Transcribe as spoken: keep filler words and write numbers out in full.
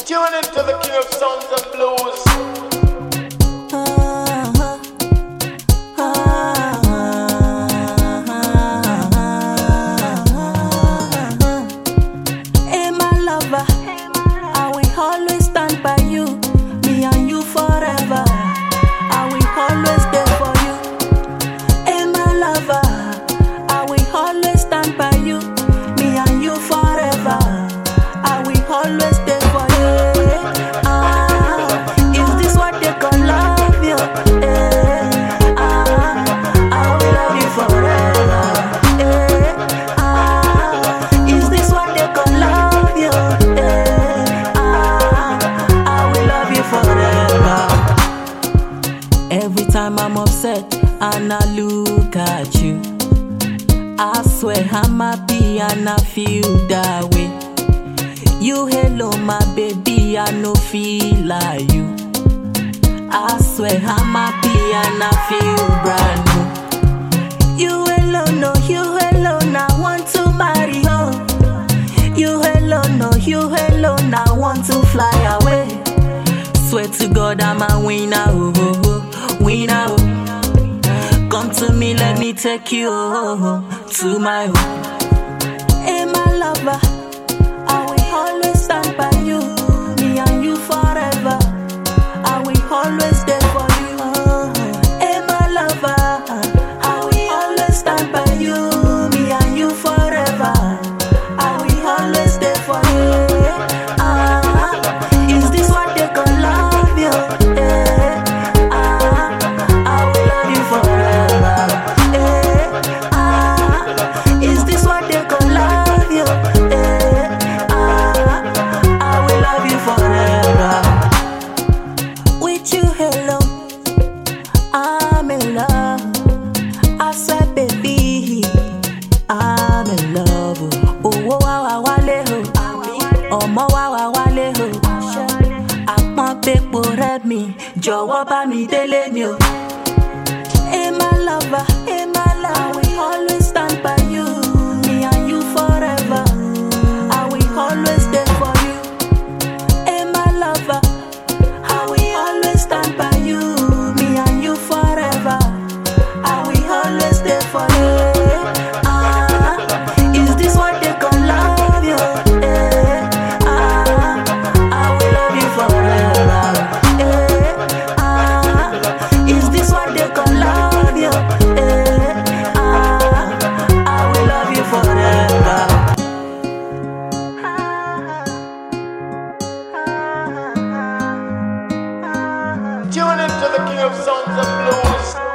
Tune into the king of sounds and blues. Hey, my lover, I will always stand by you, me and you forever. I will always there for you. Hey, my lover, I will always stand by you, me and you forever. I will always there for you. Ah, is this what they call love? You? Eh, ah, I will love you forever. Eh, ah, is this what they call love? You? Eh, ah, I will love you forever. Every time I'm upset and I look at you, I swear I'm happy and I feel that way. You hello my baby, I no feel like you. I swear I'm happy and I feel brand new. You alone, no, you alone, I want to marry you. You alone, no, you alone, I want to fly away. Swear to God I'm a winner, oh, oh, oh, winner, oh. Come to me, let me take you oh, to my home. Hey, my lover, I will always stand by you, me and you forever. I will always there for you. Hey, my lover, I will always stand by you, me and you forever. I will always there for you. Ah, is this what they call love? You? Eh, ah, I will love you forever. Eh, ah, is this what they call love? You? Eh, I will love you forever. With you, hello, I'm in love. I swear, baby, I'm in love. Oh, oh, wa wa wale ho, ọmọ wa wa wale ho. Àpọ́n pepo rẹ mi, jọ̀wọ́ bá mi délé mi o. Hey, my lover, hey, my love, I will always stand by you, me and you forever. I will always there for you. Hey, my lover, I will always stand by you, me and you forever. I will always there for you. Ah, is this what they call love? You? Eh, ah, I will love you forever. Eh, ah, is this what they call love? You? Eh, ah, I will love you forever. Tune into the king of sounds and blues.